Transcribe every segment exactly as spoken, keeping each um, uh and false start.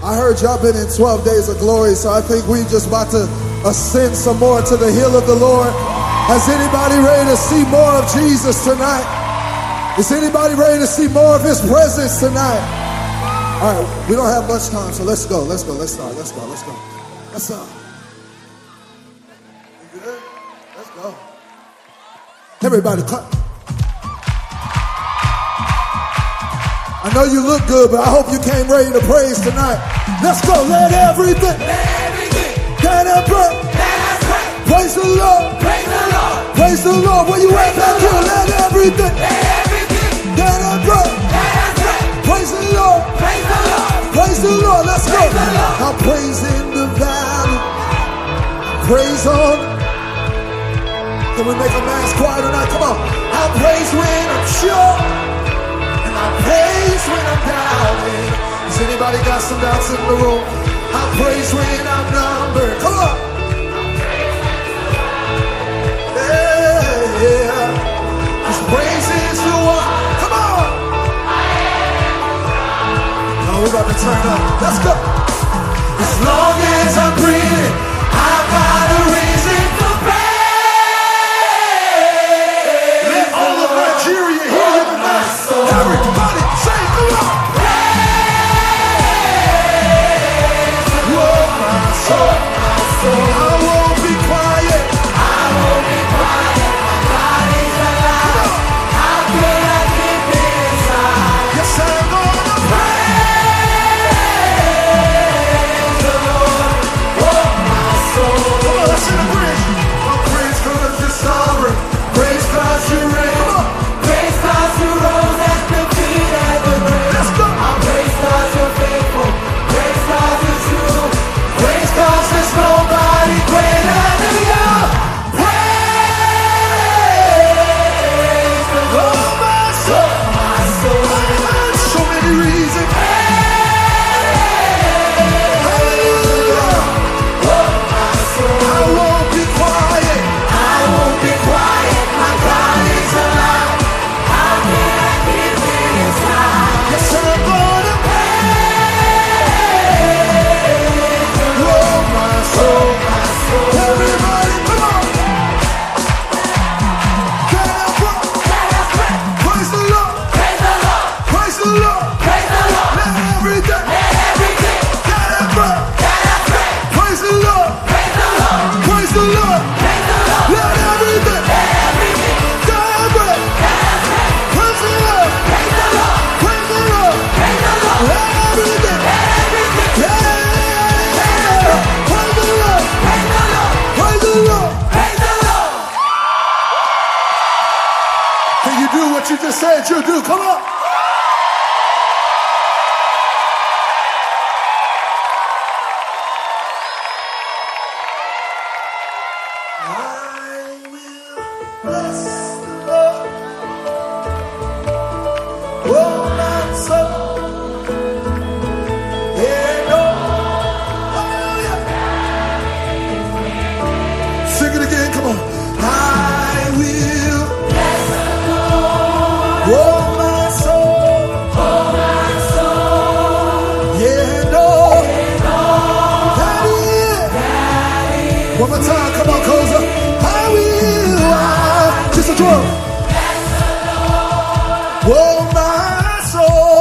I heard y'all been in twelve days of glory, so I think we just about to ascend some more to the hill of the Lord. Is anybody ready to see more of Jesus tonight? Is anybody ready to see more of his presence tonight? All right, we don't have much time, so let's go, let's go, let's start, let's go, let's go. Let's go. You good? Let's go. Everybody clap. I know you look good, but I hope you came ready to praise tonight. Let's go. Let everything, let everything that I pray. Praise the Lord. Praise the Lord. Praise the Lord. Where you at back here? Let everything, let everything that I pray. Praise the Lord. Praise the Lord. Praise the Lord. Let's go. I'll praise in the valley. Praise on. Can we make a man's choir tonight? Come on. I'll praise when I'm sure. I praise when I'm doubting. Has anybody got some doubts in the room? I praise when I'm numbered. Come on. Yeah, yeah. His praise is the one. Come on. Oh, we're about to turn up. Let's go. As long as I'm breathing, I've got a reason to praise. Let all of Nigeria hear you tonight. Everybody say, come on. Praise. Whoa, my soul, my soul. I won't be quiet. I won't be quiet. My body's alive. How can I keep it inside? Yes, I'm gonna praise the Lord. Whoa, my soul. Come on, let's sing the bridge. Oh, praise cause you're sovereign. Praise cause you reign. Come on. Praise cause you rose at the feet of the grave. Let's go. I'll praise cause you're faithful. Praise cause you're true. Praise cause there's nobody greater than you. Praise the Lord. Oh, my soul. My soul. So many reasons. Hallelujah. Oh, my soul. I won't be quiet. I won't be quiet. My God is alive. How can I keep it inside? Yes, I'm gonna praise. Oh, my soul, my soul. Everybody, come on. Can I pray? Praise the Lord. Praise the Lord. Praise the Lord. Praise the Lord. Let everything. Let everything. Can I pray? Can I pray? Praise the Lord. Praise the Lord. Praise the Lord. Praise the Lord. Let everything. Let everything. Can I pray? Can I pray? Praise the Lord. Praise the Lord. Praise the Lord. Praise the Lord. Let everything. Let everything. Yeah. Praise the Lord. Praise the Lord. Praise the Lord. Praise the Lord. Can you do what you just said you'll do? Come on. I will bless the Lord. Oh, my soul. Yeah, no. Hallelujah. Sing it again. Come on. I will bless the Lord. Oh, my soul. Oh, my soul. Yeah, no. Daddy. One more time. Come on, Koza. I will. I, just a drum. Oh, my soul.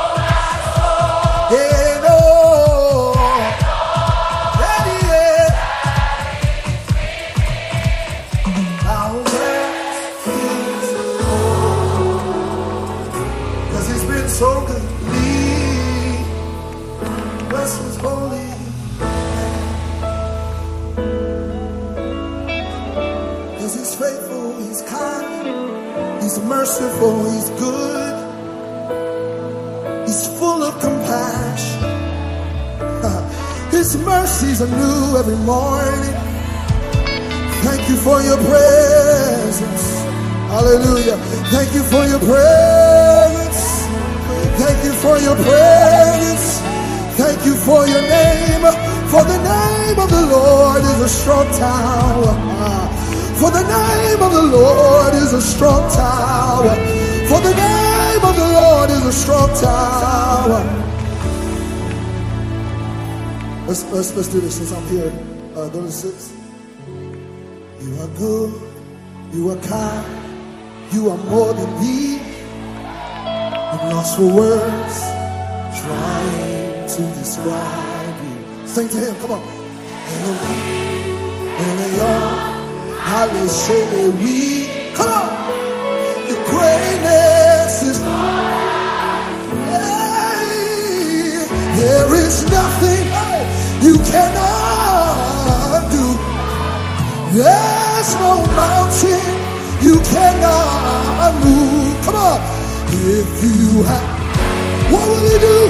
Yeah, no. Daddy, yeah. I'll bless his Lord. 'Cause he's been so good to me. Bless his holy. Cause he's faithful, he's kind, he's merciful, he's good, he's full of compassion. His mercies are new every morning. Thank you for your presence. Hallelujah. Thank you for your presence. Thank you for your presence. Thank you for your name. For the name of the Lord is a strong tower. For the name of the Lord is a strong tower. For the name of the Lord is a strong tower. Let's, let's, let's do this since I'm here. Uh, go to six. You are good. You are kind. You are more than these. I'm lost for words, trying to describe you. Sing to him, come on. Come on. Your greatness is hey, there is nothing you cannot do. There's no mountain you cannot move. Come on. If you have, what will he do?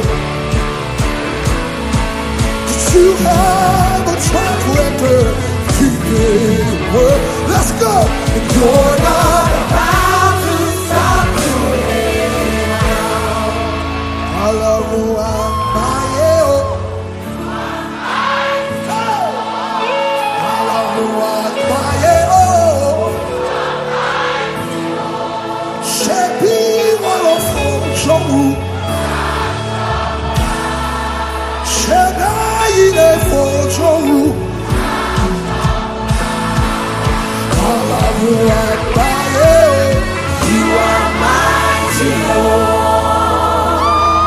You have a track record, keeping your word. Let's go. And you're not about to stop doing it now. Hallelujah. You are mighty, Lord.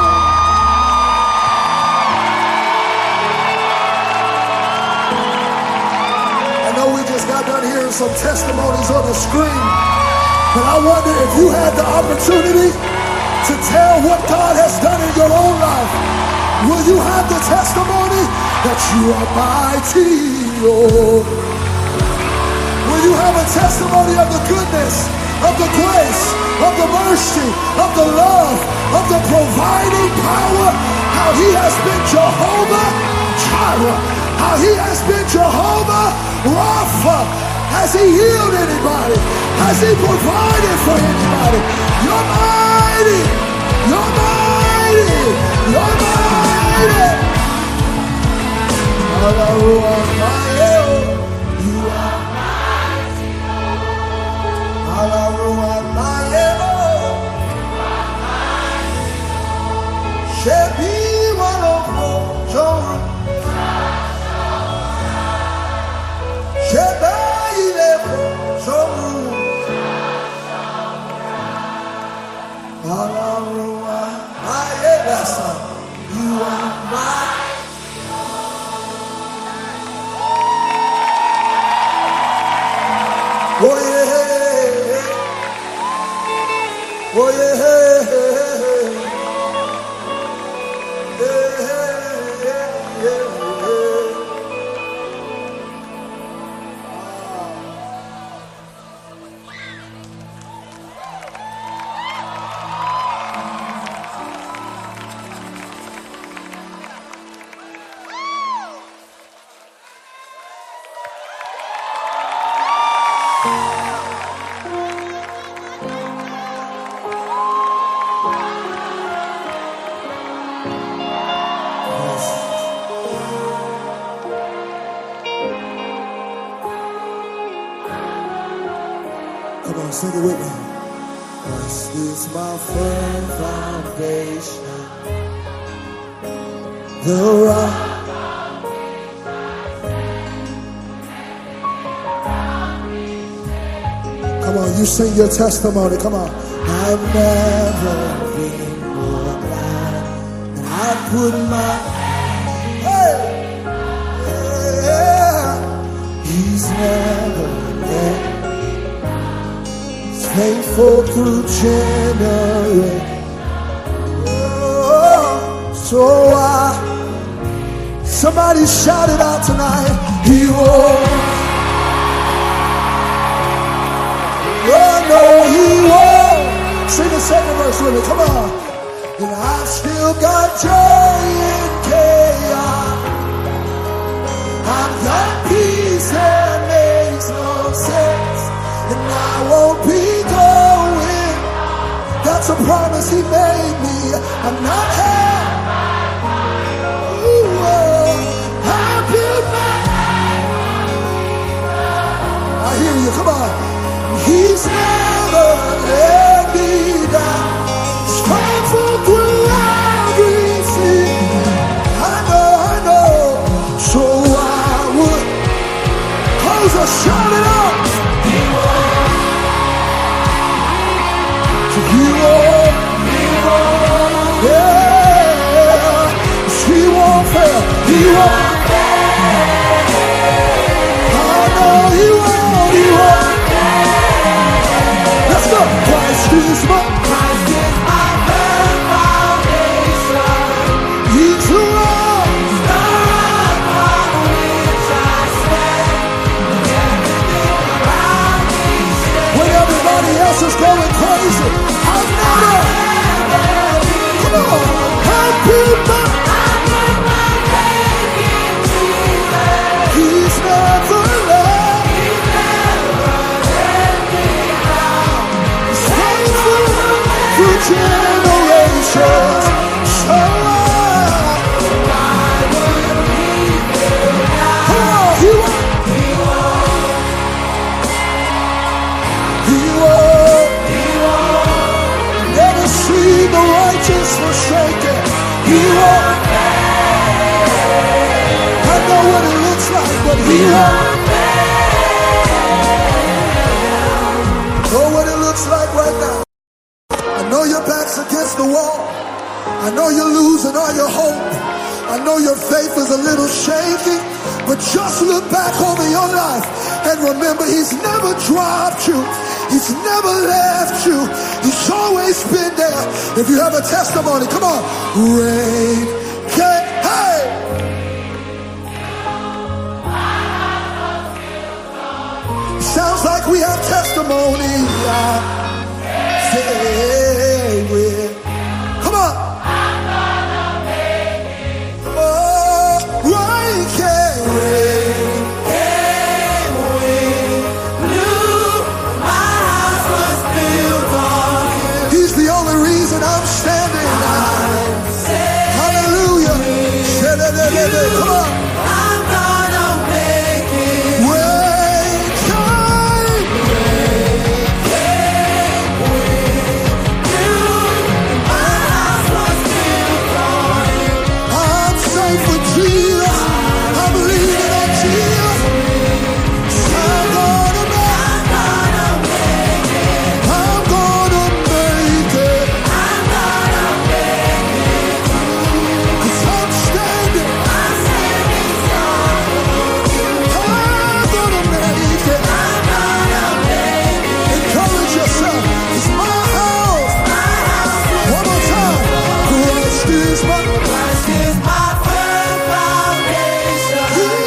I know we just got done hearing some testimonies on the screen, but I wonder if you had the opportunity to tell what God has done in your own life. Will you have the testimony that you are mighty, Lord? Will you have a testimony of the goodness, of the grace, of the mercy, of the love, of the providing power, how he has been Jehovah Jireh, how he has been Jehovah Rapha? Has he healed anybody? Has he provided for anybody? You're mighty, you're mighty, you're mighty. Hallelujah. You are you are my oh yeah, oh yeah, yeah, yeah, yeah, sing it with me. Christ is my firm foundation, the rock. Come on, you sing your testimony. Come on. I've never been more glad than I put my hey, yeah. He's never let faithful through generation. Oh, so I, somebody shout it out tonight. He won't. Oh no, he won't. Sing the second verse with me. Come on. And I've still got joy in chaos. I've got peace that makes no sense. And I won't be going. That's a promise he made me. I'm not held. Ooh, uh, I built my I hear you, come on. He's never let me down. He's faithful through every season. I know, I know. He won't fail. I know He won't, He won't. Let's go. Christ is my, Christ is my firm foundation. He's the rock, the rock on which I stand. Everything around me stands. When everybody else is going crazy, I'm never. Come on, happy man. I put my faith in Jesus. He's never left. He's never let me down. He's faithful through generations. So why would He fail now? Come on, He won't. He won't. He won't. He won't. Never see the righteous forsaken. He won't. I know what it looks like, but He won't. Know what it looks like right now. I know your back's against the wall. I know you're losing all your hope. I know your faith is a little shaky. But just look back over your life and remember He's never dropped you. He's never left you. He's always been there. If you have a testimony, come on. Rain came. Hey! Sounds like we have testimony. Say with. Come on. Oh, rain came. Rain came. We knew my house was built on Him. He's the only reason I'm standing. Hallelujah. Come on. I'm gonna make it. Rain came. Rain came. We knew my house was built on Him. I'm safe with Jesus. I'm leaning on Jesus. I'm gonna make it. I'm gonna make it. I'm gonna make it. 'Cause I'm standing. I'm standing strong. I'm gonna make it. I'm gonna make it. Encourage yourself. It's my house. My house. One more time. Christ is my, Christ is my firm foundation.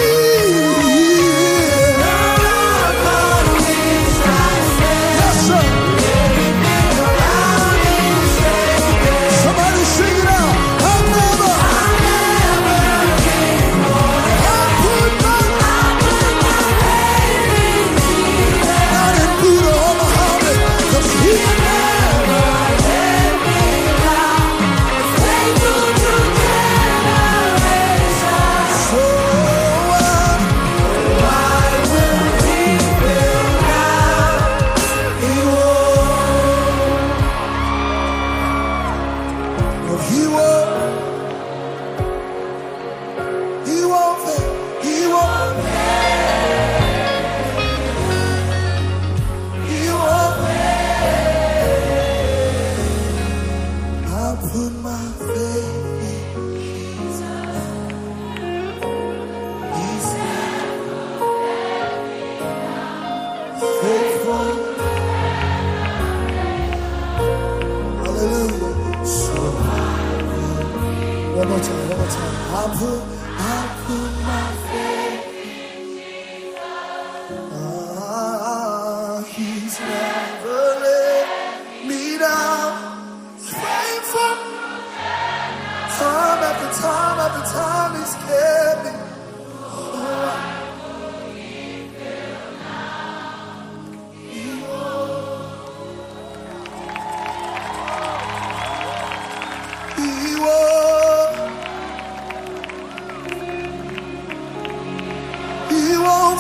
Yeah. The rock on which I stand. Yes, sir. Everything around me is shaking. Somebody sing it out. I'm never. I'm never getting more. I put my, I put my faith in Jesus. Not in Buddha or Muhammad, 'cause He never let me down. He's faithful through generations. So why, why will He fail now? He won't. No, He won't. He won't fail. He won't fail. He won't fail. I put my faith in Jesus. He's faithful. Hallelujah. So one more time, one more time. I put, I put my faith. Ah, He's never let me down. He's faithful. Time after time after time He's kept me. He won't. He won't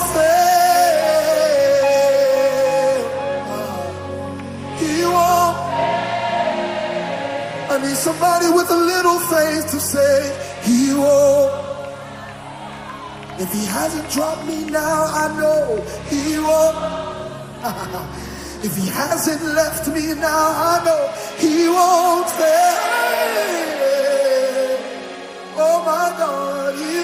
fail. He won't. I need somebody with a little faith to say He won't. If He hasn't dropped me now, I know He won't. If He hasn't left me now, I know He won't fail. Oh my God, you.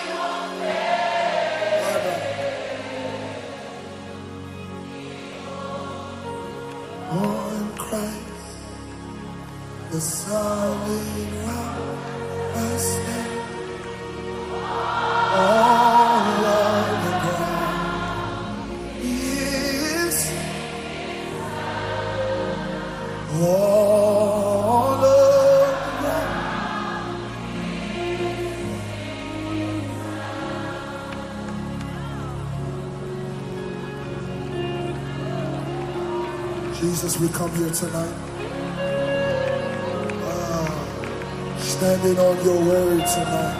On Christ, the solid rock I stand. All of the ground is all of the ground. Jesus, we come here tonight, ah, standing on your word tonight.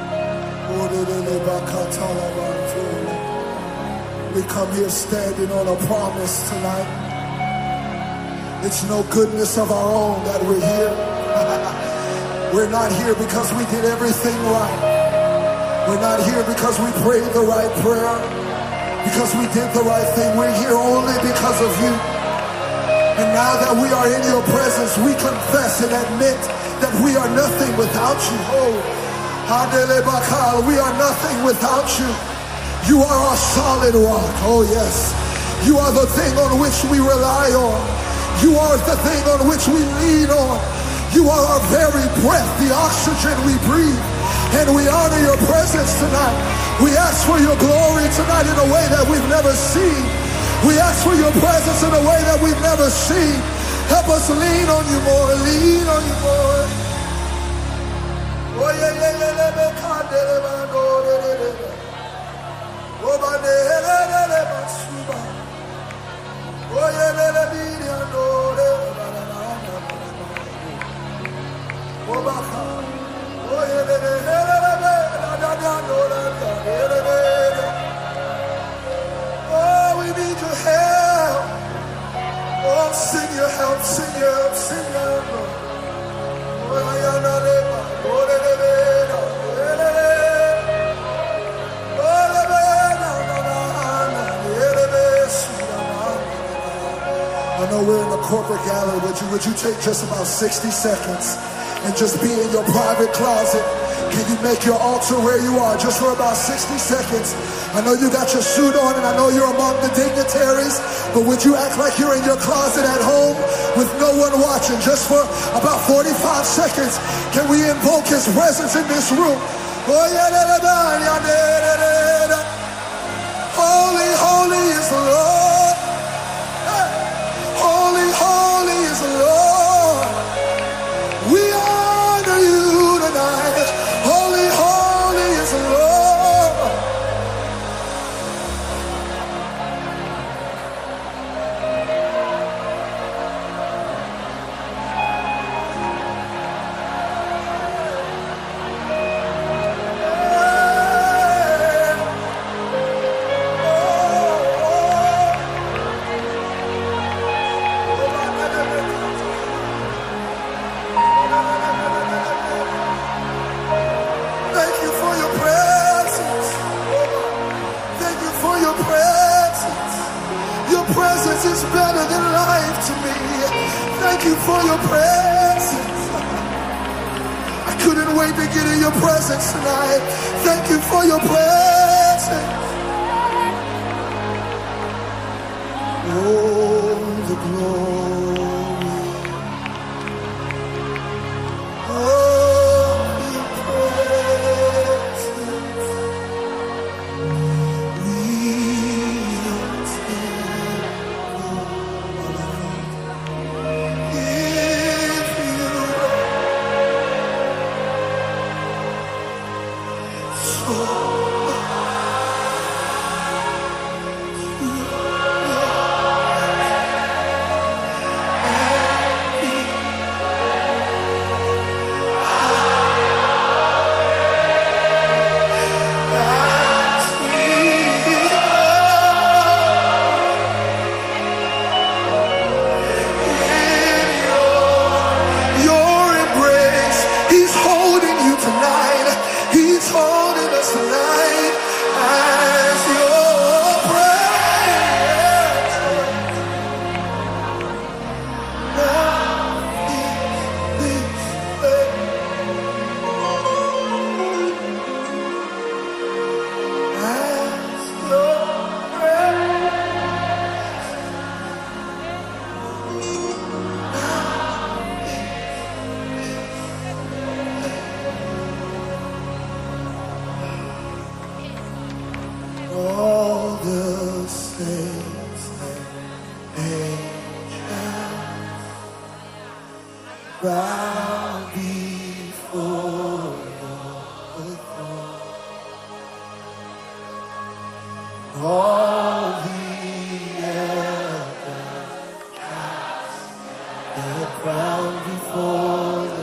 We come here standing on a promise tonight. It's no goodness of our own that we're here. We're not here because we did everything right. We're not here because we prayed the right prayer, because we did the right thing. We're here only because of you. And now that we are in your presence, we confess and admit that we are nothing without you. Oh, we are nothing without you. You are our solid rock. Oh yes. You are the thing on which we rely on. You are the thing on which we lean on. You are our very breath, the oxygen we breathe. And we honor your presence tonight. We ask for your glory tonight in a way that we've never seen. We ask for your presence in a way that we've never seen. Help us lean on you more, lean on you more. Oh yeah, yeah, yeah, yeah, yeah, oh my, oh yeah, oh, we need your help. Oh, sing your help, sing your help, sing your help. Oh, yeah, yeah, yeah. I know we're in the corporate gallery, but you, would you take just about sixty seconds and just be in your private closet? Can you make your altar where you are just for about sixty seconds? I know you got your suit on and I know you're among the dignitaries, but would you act like you're in your closet at home with no one watching just for about forty-five seconds? Can we invoke his presence in this room? Holy, holy is the Lord. Holy, holy is the Lord. We honor you tonight. Holy, holy is the Lord. Is better than life to me. Thank you for your presence. I couldn't wait to get in your presence tonight. Thank you for your presence. Oh, the glory. Oh, your presence. We holding us tonight. saints and angels bow before your throne. All the elders cast their crown before the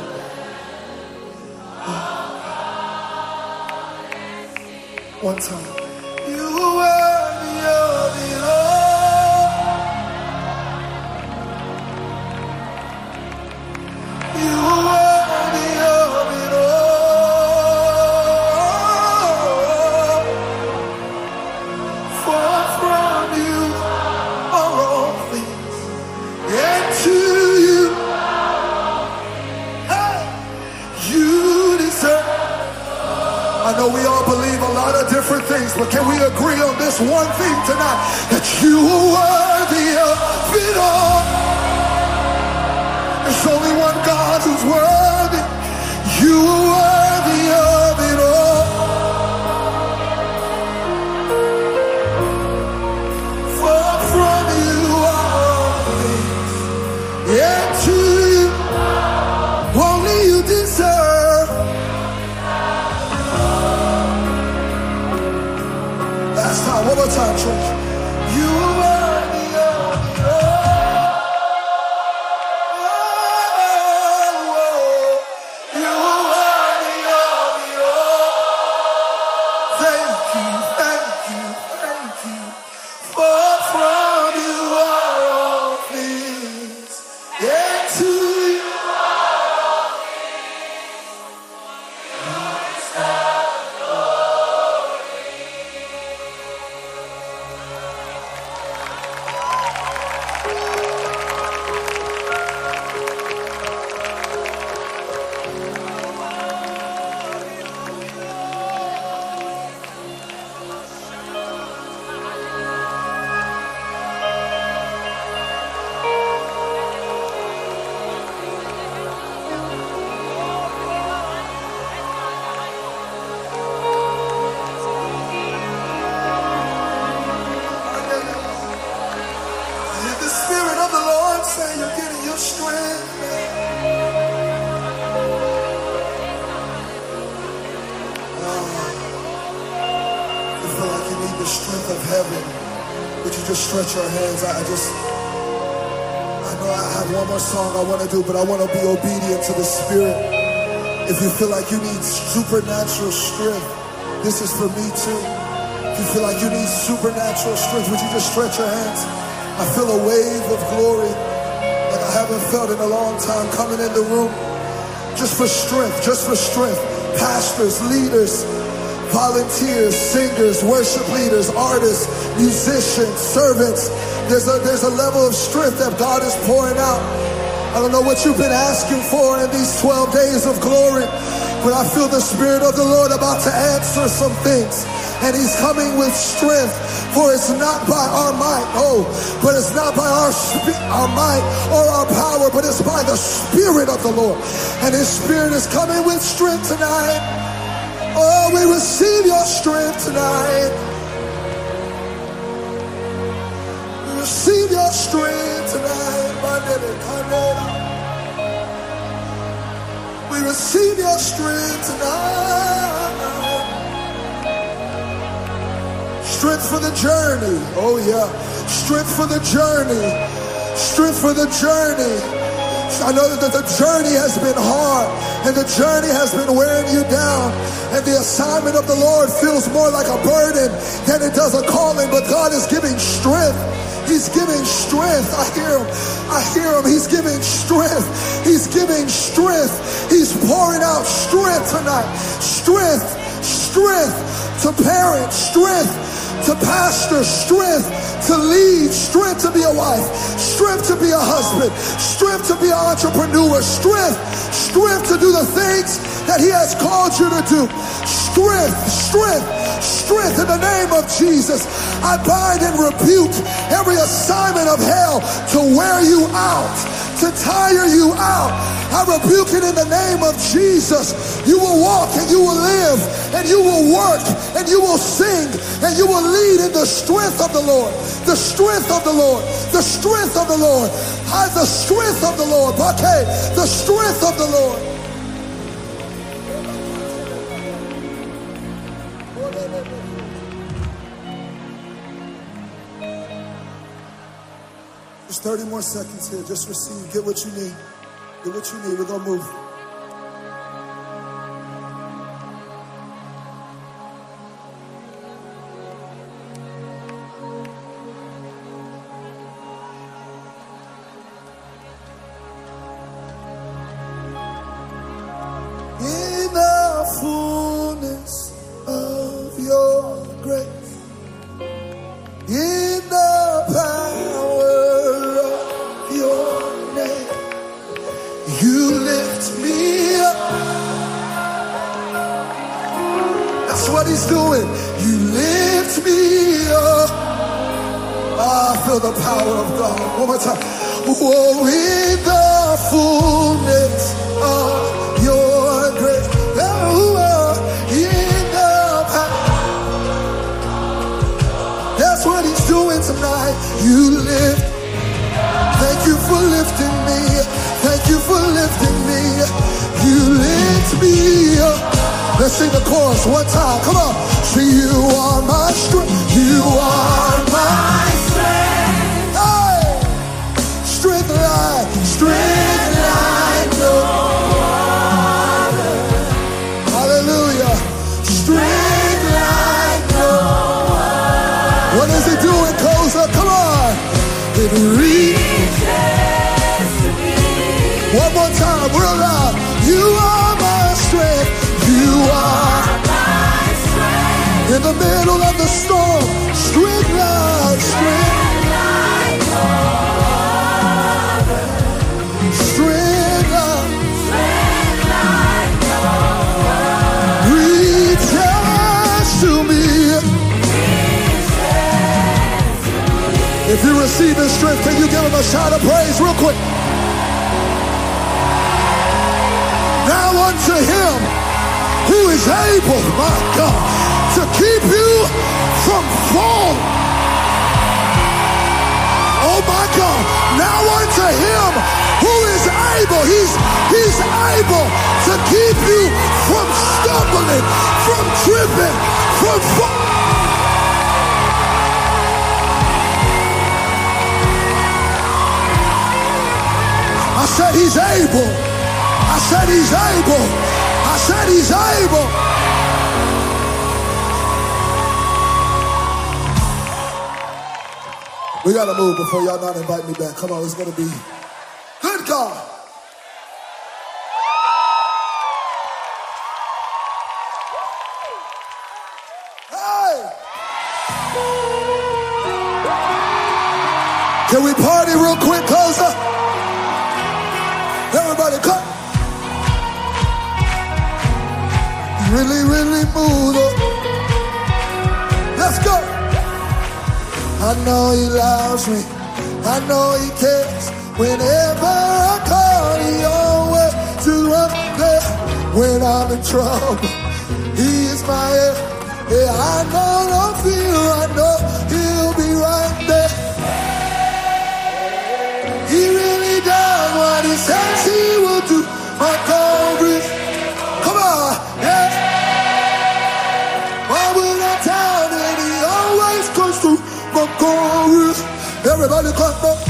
Lamb. One time. You are worthy of it all. You are worthy of it all. For from you are all things, and to you, hey, you deserve. I know we all believe a lot of different things, but can we agree on this one thing tonight? That you are worthy of it all. There's only one God who's worthy. You are worthy of it all. For from you are all things, and to you only you deserve. Last time, one more time, church. You are worthy of it all. You are worthy of it all. Thank you, thank you, thank you. For from you are all things, and to you are all say you're getting your strength back. Oh, you feel like you need the strength of heaven. Would you just stretch your hands? I, I just, I know I have one more song I want to do, but I want to be obedient to the Spirit. If you feel like you need supernatural strength, this is for me too. If you feel like you need supernatural strength, would you just stretch your hands? I feel a wave of glory like I haven't felt in a long time coming in the room. Just for strength, just for strength. Pastors, leaders, volunteers, singers, worship leaders, artists, musicians, servants. There's a, there's a level of strength that God is pouring out. I don't know what you've been asking for in these twelve days of glory, but I feel the Spirit of the Lord about to answer some things. And He's coming with strength, for it's not by our might, oh, but it's not by our our might or our power, but it's by the Spirit of the Lord. And His Spirit is coming with strength tonight. Oh, we receive your strength tonight. We receive your strength tonight. We receive your strength tonight. Strength for the journey. Oh yeah. Strength for the journey. Strength for the journey. I know that the journey has been hard and the journey has been wearing you down, and the assignment of the Lord feels more like a burden than it does a calling, but God is giving strength. He's giving strength. I hear him. I hear him. He's giving strength. He's giving strength. He's pouring out strength tonight. Strength. Strength to parents. Strength to pastor. Strength to lead. Strength to be a wife. Strength to be a husband. Strength to be an entrepreneur. Strength. Strength to do the things that He has called you to do. Strength. Strength. Strength in the name of Jesus. I bind and rebuke every assignment of hell to wear you out, to tire you out, I rebuke it in the name of Jesus. You will walk and you will live and you will work and you will sing and you will lead in the strength of the Lord. The strength of the Lord. The strength of the Lord. I, the strength of the Lord. Okay, the strength of the Lord. Just thirty more seconds here. Just receive. Get what you need. Get what you need. We're going to move. In the fullness of your grace, in the power of your name, you lift me up. That's what he's doing. You lift me up. Ah, I feel the power of God. One more time. Whoa, in the fullness of your grace. Oh, in the power. That's what he's doing tonight. You lift. Thank you for lifting me. Thank you for lifting me. You lift me up. Let's sing the chorus one time. Come on. See, you are my strength. You are my strength. Hey! Strength like, strength like no other. Hallelujah. Strength like no other. What is he doing, Koza? Come on. It reaches to me. One more time, real loud. You are my strength. You are my strength. In the middle of the storm, strength like, strength like no other. Strength like, strength like no other. Reaches to me. If you receive his strength, can you give him a shout of praise real quick? Now unto him who is able, my God, to keep you from falling. Oh my God. Now unto him who is able, he's, he's able to keep you from stumbling, from tripping, from falling. I said he's able. I said he's able. I said he's able. We gotta move before y'all not invite me back. Come on, it's gonna be good God. Hey! Can we party real quick, Koza? Everybody come. Really, really move up. Let's go. I know he loves me. I know he cares. Whenever I call, he always to run there. When I'm in trouble, he is my help. Yeah, I know no fear. I know he'll be right there. He really does what he says he will do. My glory. Come on, yeah. Why would I doubt it? He always comes through. My glory. Everybody clap up.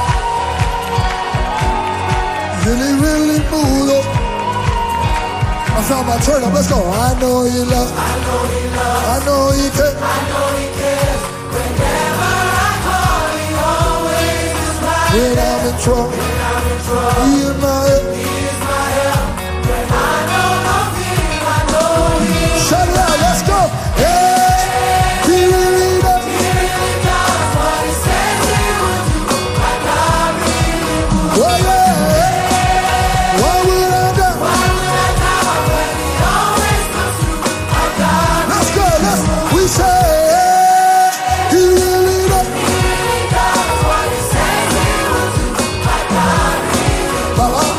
Really, really move up. I found my turn up. Let's go. I know he loves. I know he loves. I know he cares. I know he cares. Whenever I call, he always is right. When I'm in trouble. He is my help. He is my help. When I know no fear, I know he is. Shout it out, let's go. Yeah, he really does. He really does what he says he will do. My God really moves. Oh yeah. Why would I doubt? Why would I doubt when he always comes through? My God. Let's go. Let's. We say yeah, he really does. He really does what he says he will do. My God.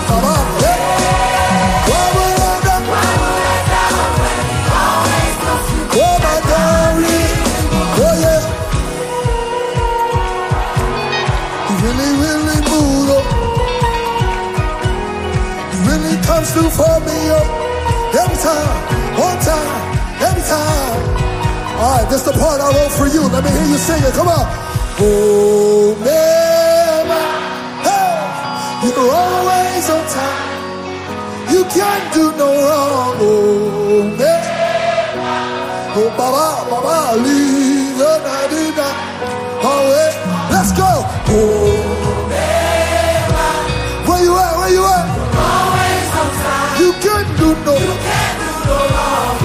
All right, this is the part I wrote for you. Let me hear you sing it. Come on. Oh, man, hey, you're always on time. You can't do no wrong. Oh, man. Oh, Baba, Baba, leave the night. Oh, hey. Let's go. Oh, man. Where you at? Where you at? Always on time. You can't do no. You can't do no wrong.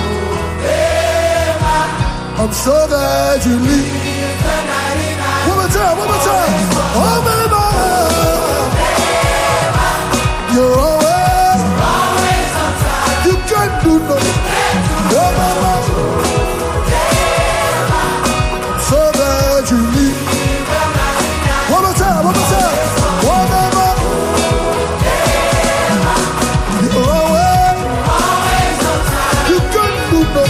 I'm so glad you leave. One more time, one more time. Oh, baby, you're always, always on time. You can't do no. Oh, mama, I'm so glad you leave. One more time, one more time. Oh, mama, you're always, always on time. You can't do no.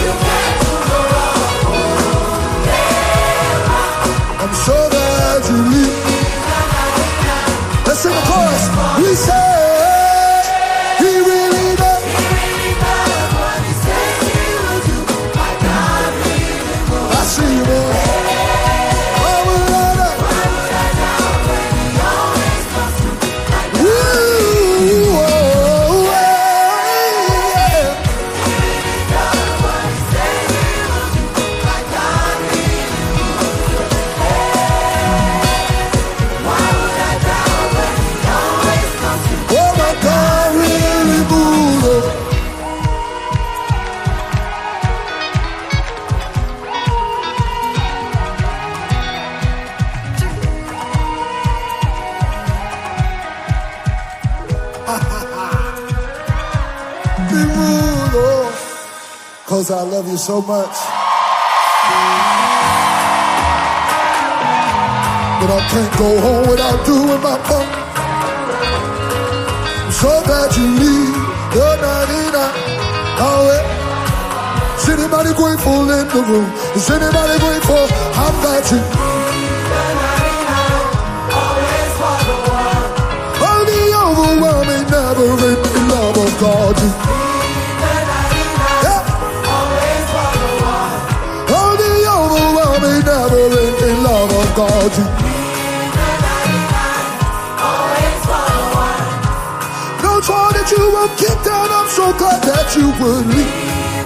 I'm so glad you leave. Let's sing the chorus. We say he really does. He really does what he says he will do. My God really will. I see you, man. Why would I not? Why would I doubt when he always comes through? My God Ooh, oh, yeah. he really does what he says he will do. My God really will. Why would I doubt when he always comes through? Oh, my God, really moved. Be moved, oh. Cause I love you so much. But I can't go home without doing my part. I'm so glad you leave the ninety-nine. Oh, yeah. Is anybody grateful in the room? Is anybody grateful? I'm glad you. Always for the one. Oh, the overwhelming, never-ending love of God. Yeah. Always for the one. Oh, the overwhelming, never-ending love of God. Always for the one. No try that you won't kick down. I'm so glad that you would leave.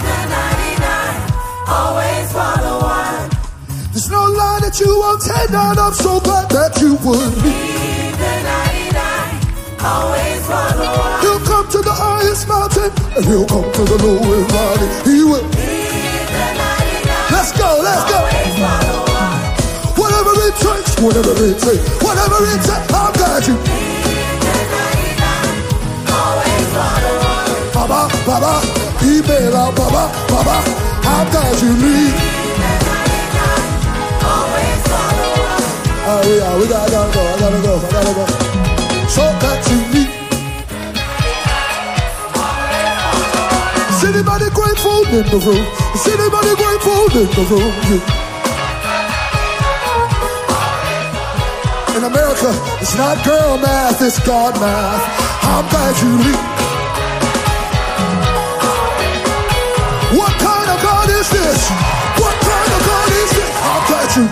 Always for the one. There's no lie that you won't tear down. I'm so glad that you would leave. Leave the ninety-nine. Always for the one. He'll come to the highest mountain and he'll come to the lowest valley. He will. Leave the ninety-nine. Let's go, let's go. Always for the one. Whatever it takes, whatever it takes, whatever it takes, I'm glad you. Leave the ninety-nine. Always for the one. Baba, Baba, he bail out, Baba, Baba, I'm glad you leave. Leave the ninety-nine. Always for the one. Oh, yeah, we gotta, gotta go, I gotta go, I gotta go. So glad you leave. Is anybody grateful in the room? Is anybody grateful in the room? Yeah. In America, it's not girl math, it's God math. I'm glad you leave. What kind of God is this? What kind of God is this? I'm glad you.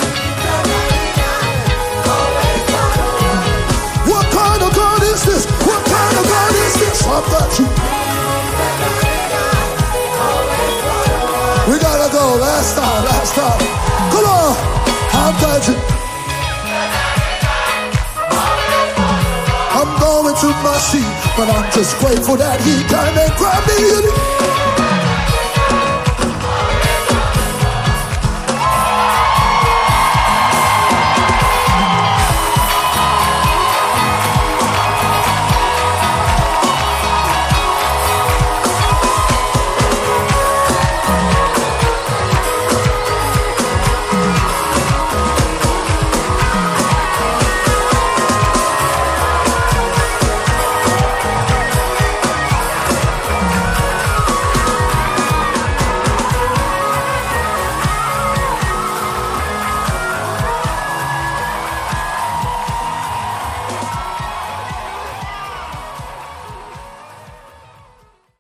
What kind of God is this? What kind of God is this? I'm glad you. We gotta go. Last time, last time. Come on. I'm glad you. I'm going to my seat, but I'm just grateful that he came and grabbed me.